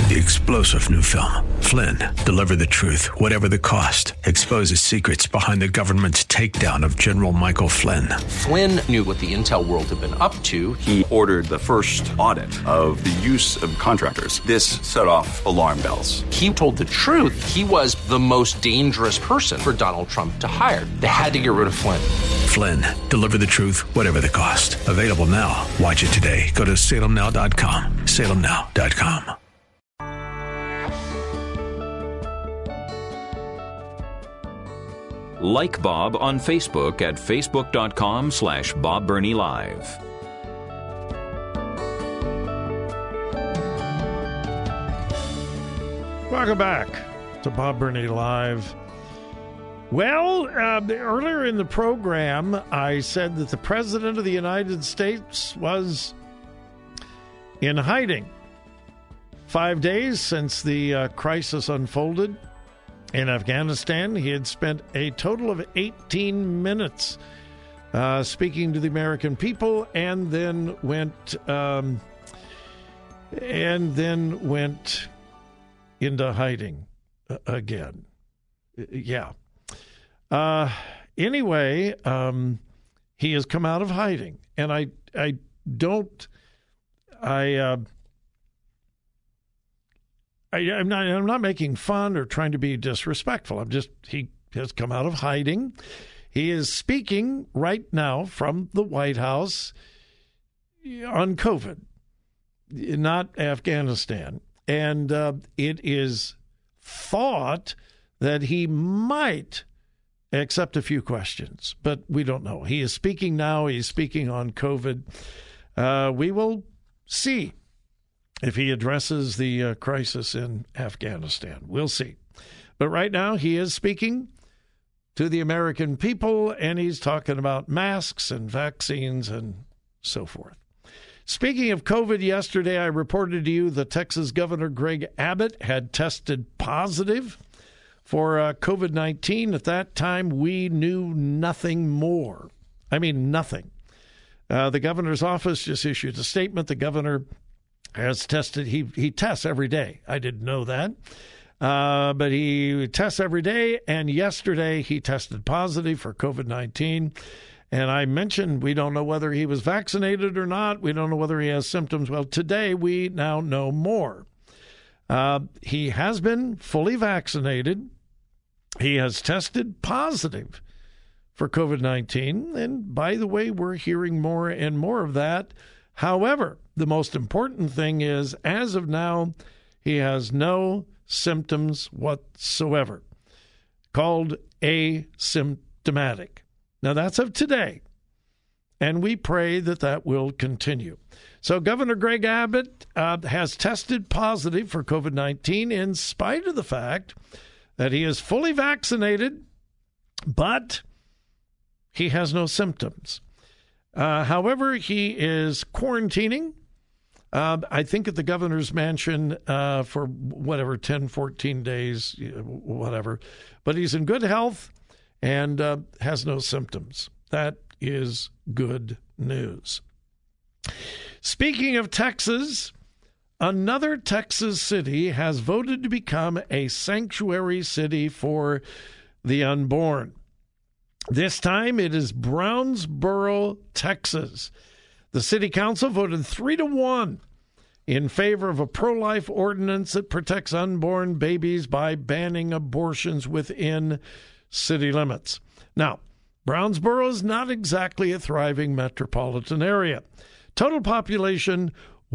The explosive new film, Flynn, deliver the truth, whatever the cost, exposes secrets behind the government's takedown of General Michael Flynn. Flynn knew what the intel world had been up to. He ordered the first audit of the use of contractors. This set off alarm bells. He told the truth. He was the most dangerous person for Donald Trump to hire. They had to get rid of Flynn. Flynn, deliver the truth, whatever the cost. Available now. Watch it today. Go to salemnow.com. salemnow.com. Like Bob on Facebook at facebook.com/Bob Burney Live. Welcome back to Bob Burney Live. Well, earlier in the program, I said that the President of the United States was in hiding. 5 days since the crisis unfolded in Afghanistan, he had spent a total of 18 minutes speaking to the American people, and then went into hiding again. Yeah. Anyway, he has come out of hiding, and I'm not making fun or trying to be disrespectful. He has come out of hiding. He is speaking right now from the White House on COVID, not Afghanistan. And it is thought that he might accept a few questions, but we don't know. He is speaking now. He's speaking on COVID. We will see if he addresses the crisis in Afghanistan. We'll see. But right now, he is speaking to the American people, and he's talking about masks and vaccines and so forth. Speaking of COVID, yesterday I reported to you that Texas Governor Greg Abbott had tested positive for COVID-19. At that time, we knew nothing more. I mean, nothing. The governor's office just issued a statement. The governor has tested. He tests every day. I didn't know that. But he tests every day, and yesterday he tested positive for COVID-19. And I mentioned we don't know whether he was vaccinated or not. We don't know whether he has symptoms. Well, today we now know more. He has been fully vaccinated. He has tested positive for COVID-19. And by the way, we're hearing more and more of that. However, the most important thing is, as of now, he has no symptoms whatsoever, called asymptomatic. Now, that's of today, and we pray that that will continue. So Governor Greg Abbott has tested positive for COVID-19 in spite of the fact that he is fully vaccinated, but he has no symptoms. However, he is quarantining, I think at the governor's mansion for whatever, 10, 14 days, whatever. But he's in good health and has no symptoms. That is good news. Speaking of Texas, another Texas city has voted to become a sanctuary city for the unborn. This time it is Brownsboro, Texas. The city council voted 3-1 in favor of a pro-life ordinance that protects unborn babies by banning abortions within city limits. Now, Brownsboro is not exactly a thriving metropolitan area. Total population,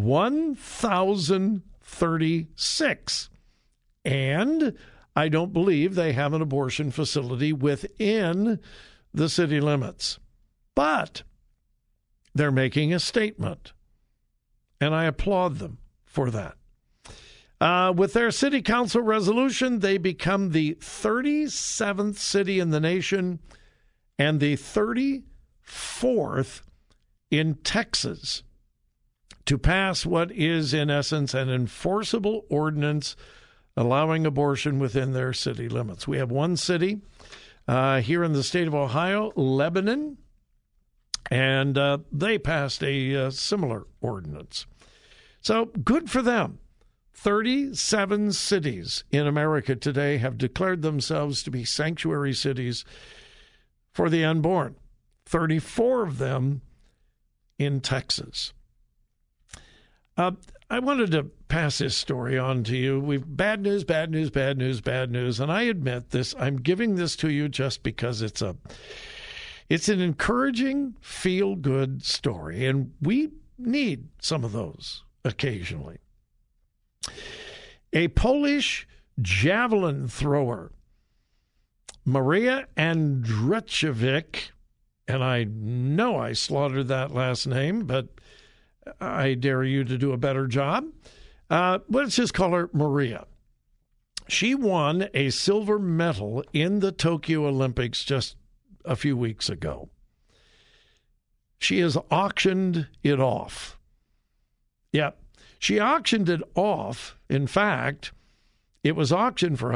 1,036. And I don't believe they have an abortion facility within the city limits. But they're making a statement, and I applaud them for that. With their city council resolution, they become the 37th city in the nation and the 34th in Texas to pass what is, in essence, an enforceable ordinance allowing abortion within their city limits. We have one city here in the state of Ohio, Lebanon, and they passed a similar ordinance. So good for them. 37 cities in America today have declared themselves to be sanctuary cities for the unborn. 34 of them in Texas. I wanted to pass this story on to you. We've bad news, bad news, bad news, bad news. And I admit this, I'm giving this to you just because it's an encouraging, feel-good story. And we need some of those occasionally. A Polish javelin thrower, Maria Andrzejczyk, and I know I slaughtered that last name, but I dare you to do a better job. Let's just call her Maria. She won a silver medal in the Tokyo Olympics just a few weeks ago. She has auctioned it off. Yep. She auctioned it off. In fact, it was auctioned for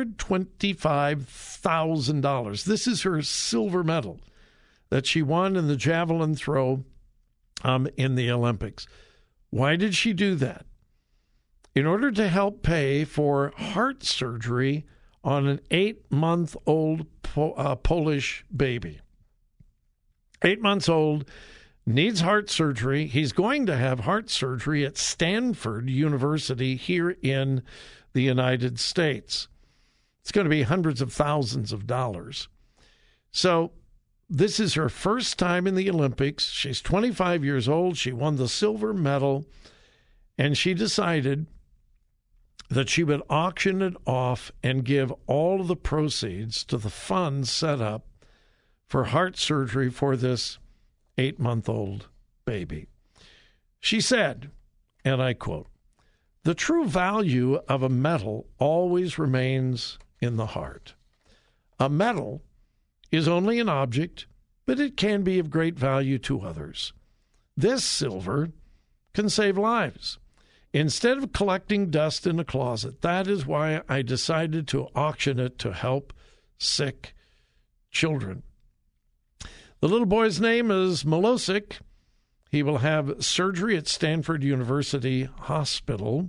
$125,000. This is her silver medal that she won in the javelin throw in the Olympics. Why did she do that? In order to help pay for heart surgery on an 8-month-old Polish baby. 8 months old, needs heart surgery. He's going to have heart surgery at Stanford University here in the United States. It's going to be hundreds of thousands of dollars. So this is her first time in the Olympics. She's 25 years old. She won the silver medal, and she decided that she would auction it off and give all of the proceeds to the fund set up for heart surgery for this 8-month-old baby. She said, and I quote, "The true value of a medal always remains in the heart. A medal is only an object, but it can be of great value to others. This silver can save lives. Instead of collecting dust in a closet, that is why I decided to auction it to help sick children." The little boy's name is Milosik. He will have surgery at Stanford University Hospital.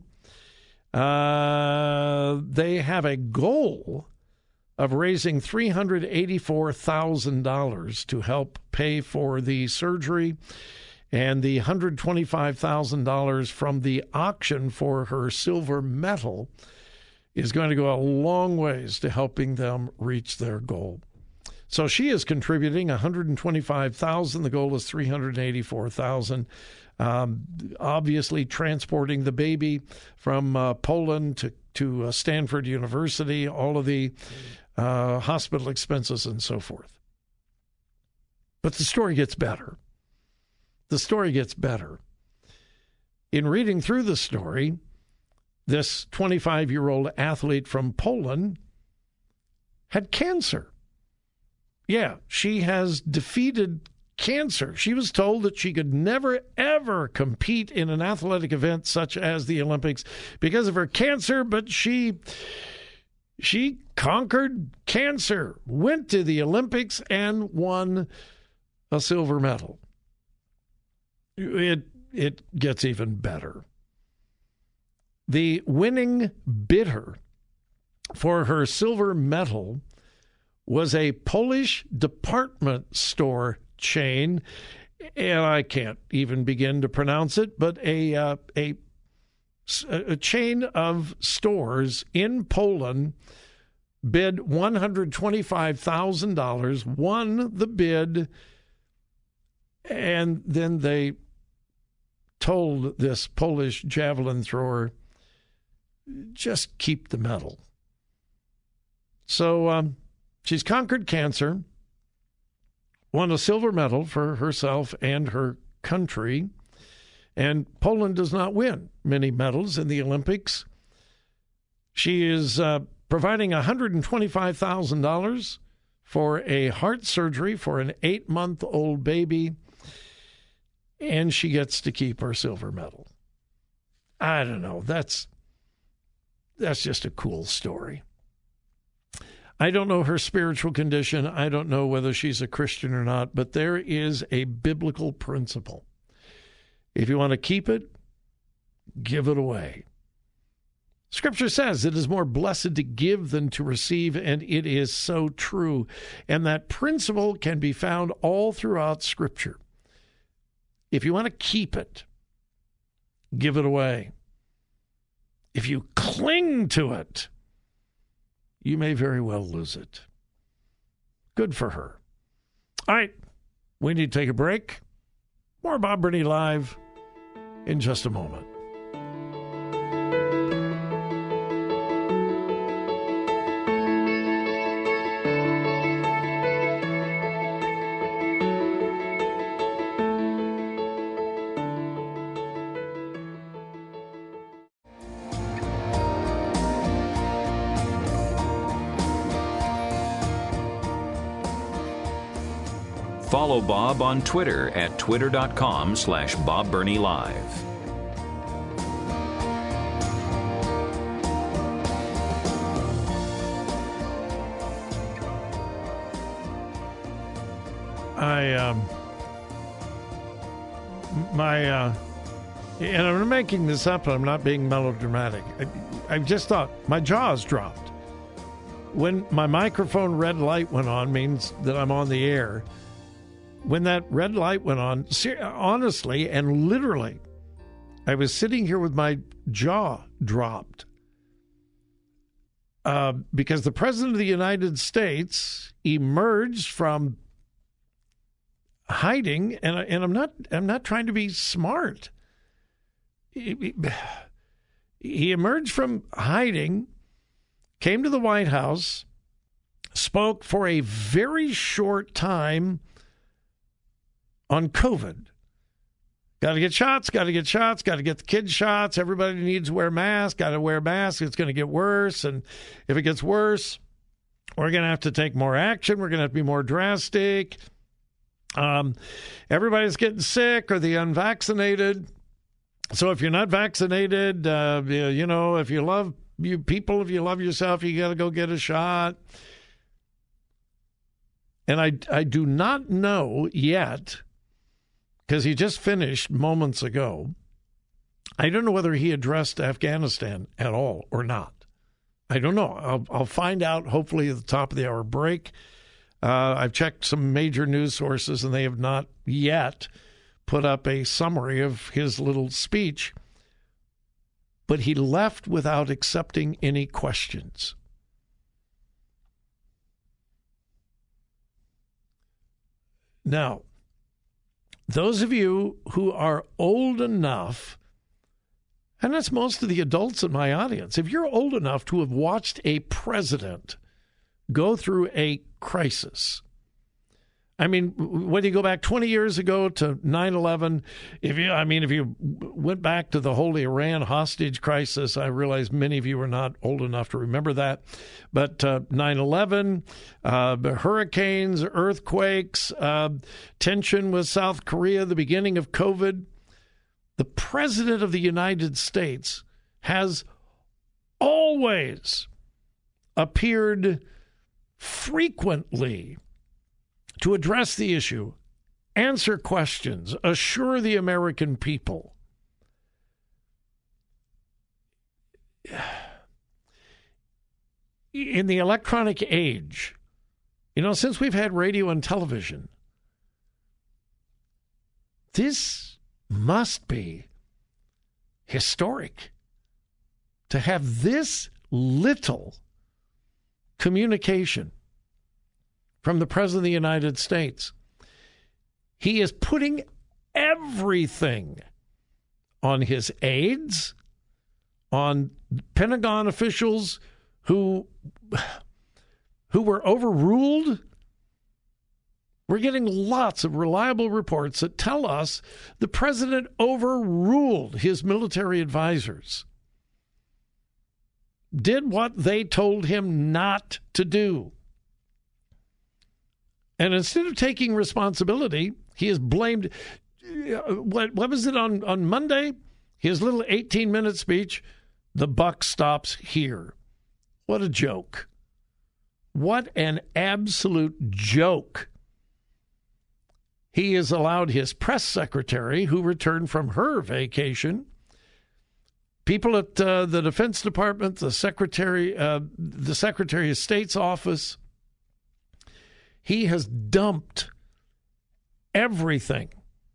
They have a goal of raising $384,000 to help pay for the surgery, and the $125,000 from the auction for her silver medal is going to go a long ways to helping them reach their goal. So she is contributing $125,000. The goal is $384,000. Obviously, transporting the baby from Poland to Stanford University, all of the hospital expenses and so forth. But the story gets better. The story gets better. In reading through the story, this 25-year-old athlete from Poland had cancer. Yeah, she has defeated cancer. She was told that she could never, ever compete in an athletic event such as the Olympics because of her cancer, but she conquered cancer, went to the Olympics, and won a silver medal. It gets even better. The winning bidder for her silver medal was a Polish department store chain, and I can't even begin to pronounce it, but a chain of stores in Poland bid $125,000, won the bid, and then they told this Polish javelin thrower, just keep the medal. So she's conquered cancer, won a silver medal for herself and her country, and Poland does not win many medals in the Olympics. She is providing $125,000 for a heart surgery for an 8-month-old baby, and she gets to keep her silver medal. I don't know. That's just a cool story. I don't know her spiritual condition. I don't know whether she's a Christian or not, but there is a biblical principle. If you want to keep it, give it away. Scripture says it is more blessed to give than to receive, and it is so true. And that principle can be found all throughout Scripture. If you want to keep it, give it away. If you cling to it, you may very well lose it. Good for her. All right, we need to take a break. More Bob Burney Live in just a moment. Follow Bob on Twitter at twitter.com/Bob Burney Live. And I'm making this up, I'm not being melodramatic. I just thought my jaw's dropped. When my microphone red light went on, means that I'm on the air. When that red light went on, honestly and literally, I was sitting here with my jaw dropped. Because the President of the United States emerged from hiding, and I'm not trying to be smart. He emerged from hiding, came to the White House, spoke for a very short time on COVID. Got to get shots, got to get the kids shots. Everybody needs to wear masks, got to wear masks. It's going to get worse. And if it gets worse, we're going to have to take more action. We're going to have to be more drastic. Everybody's getting sick or the unvaccinated. So if you're not vaccinated, if you love people, if you love yourself, you got to go get a shot. And I do not know yet, because he just finished moments ago. I don't know whether he addressed Afghanistan at all or not. I don't know. I'll find out hopefully at the top of the hour break. I've checked some major news sources, and they have not yet put up a summary of his little speech. But he left without accepting any questions. Now, those of you who are old enough, and that's most of the adults in my audience, if you're old enough to have watched a president go through a crisis, I mean, when you go back 20 years ago to 9/11, if you went back to the whole Iran hostage crisis, I realize many of you are not old enough to remember that. But 9/11, hurricanes, earthquakes, tension with South Korea, the beginning of COVID, the President of the United States has always appeared frequently to address the issue, answer questions, assure the American people. In the electronic age, since we've had radio and television, this must be historic to have this little communication from the President of the United States. He is putting everything on his aides, on Pentagon officials who were overruled. We're getting lots of reliable reports that tell us the president overruled his military advisors, did what they told him not to do. And instead of taking responsibility, he is blamed. What was it on Monday? His little 18-minute speech, the buck stops here. What a joke. What an absolute joke. He has allowed his press secretary, who returned from her vacation, people at the Defense Department, the Secretary of State's office, he has dumped everything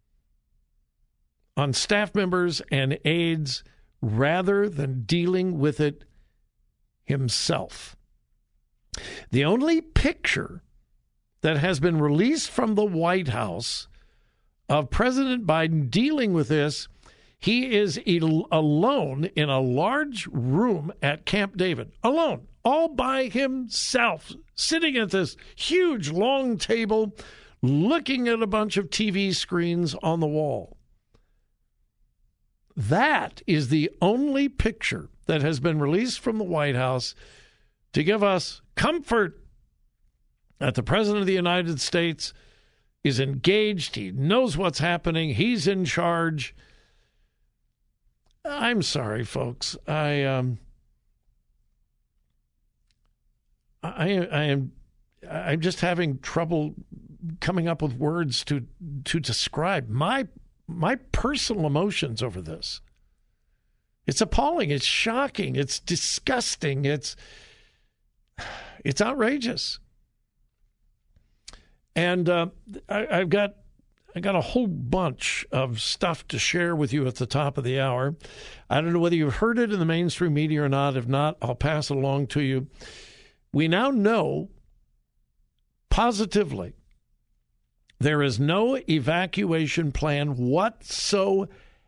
on staff members and aides rather than dealing with it himself. The only picture that has been released from the White House of President Biden dealing with this, he is alone in a large room at Camp David, alone, all by himself, sitting at this huge long table, looking at a bunch of TV screens on the wall. That is the only picture that has been released from the White House to give us comfort that the President of the United States is engaged. He knows what's happening. He's in charge. I'm sorry, folks. I'm just having trouble coming up with words to describe my personal emotions over this. It's appalling. It's shocking. It's disgusting. It's outrageous. And I've got a whole bunch of stuff to share with you at the top of the hour. I don't know whether you've heard it in the mainstream media or not. If not, I'll pass it along to you. We now know positively there is no evacuation plan whatsoever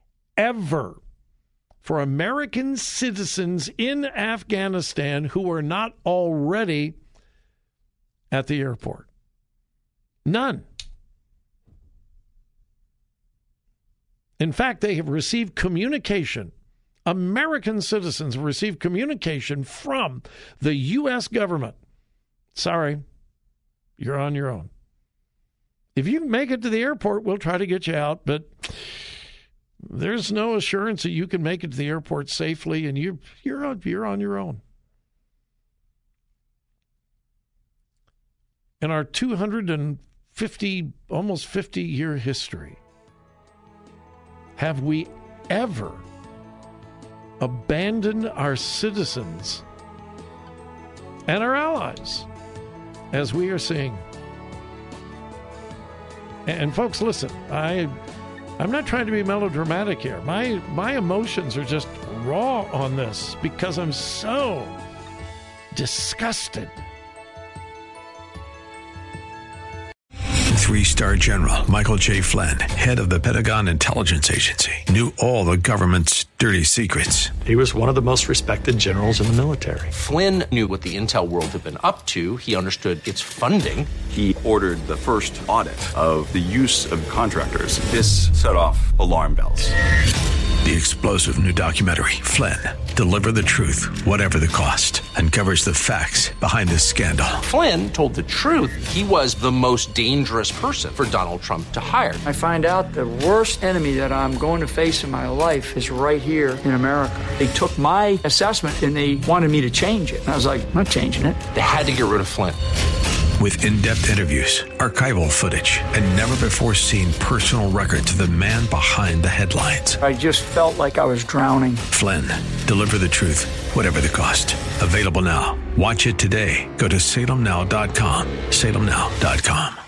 for American citizens in Afghanistan who are not already at the airport. None. In fact, they have received communication. American citizens have received communication from the U.S. government. Sorry, you're on your own. If you make it to the airport, we'll try to get you out, but there's no assurance that you can make it to the airport safely, and you're on your own. In our 250, almost 50-year history, have we ever abandoned our citizens and our allies as we are seeing? And folks, listen, I'm not trying to be melodramatic here. My emotions are just raw on this because I'm so disgusted. 3-star General Michael J. Flynn, head of the Pentagon Intelligence Agency, knew all the government's dirty secrets. He was one of the most respected generals in the military. Flynn knew what the intel world had been up to. He understood its funding. He ordered the first audit of the use of contractors. This set off alarm bells. The explosive new documentary, Flynn, Deliver the Truth, Whatever the Cost, uncovers the facts behind this scandal. Flynn told the truth. He was the most dangerous person for Donald Trump to hire. I find out the worst enemy that I'm going to face in my life is right here in America. They took my assessment and they wanted me to change it. And I was like, I'm not changing it. They had to get rid of Flynn. With in-depth interviews, archival footage, and never-before-seen personal records of the man behind the headlines. I just felt like I was drowning. Flynn, Deliver the Truth, Whatever the Cost. Available now. Watch it today. Go to salemnow.com. salemnow.com.